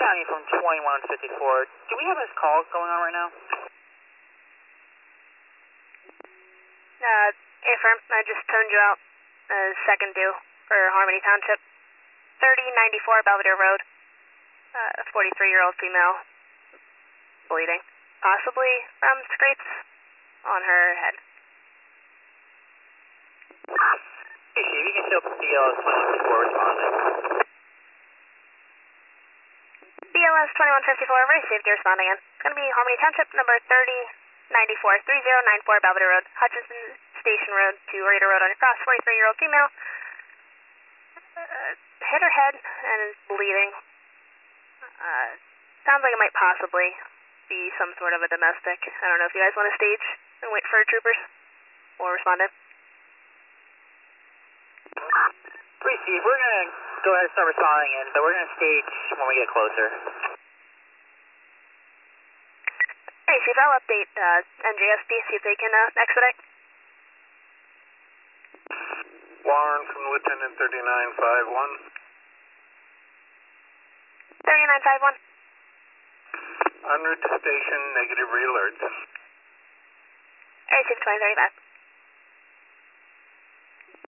County from 2154. Do we have this call going on right now? Affirm, I just toned you out as second due for Harmony Township. 3094 Belvedere Road. 43-year-old female, bleeding. Possibly from scrapes on her head. Hey, Chief, you can still BLS 2154 responding. BLS 2154, received, you're responding in. It's going to be Harmony Township, number 3094, 3094 Belvedere Road, Hutchinson Station Road to Raider Road on your cross, 43-year-old female. Hit her head and is bleeding. Sounds like it might possibly be some sort of a domestic. I don't know if you guys want to stage and wait for troopers or respond in. 3 Chief, we're going to go ahead and start responding in, but we're going to stage when we get closer. Hey, Chief, I'll update NJSD, see if they can expedite. Warren from Lieutenant 3951. 3951. En route to station, negative realert. Hey, Chief 2035.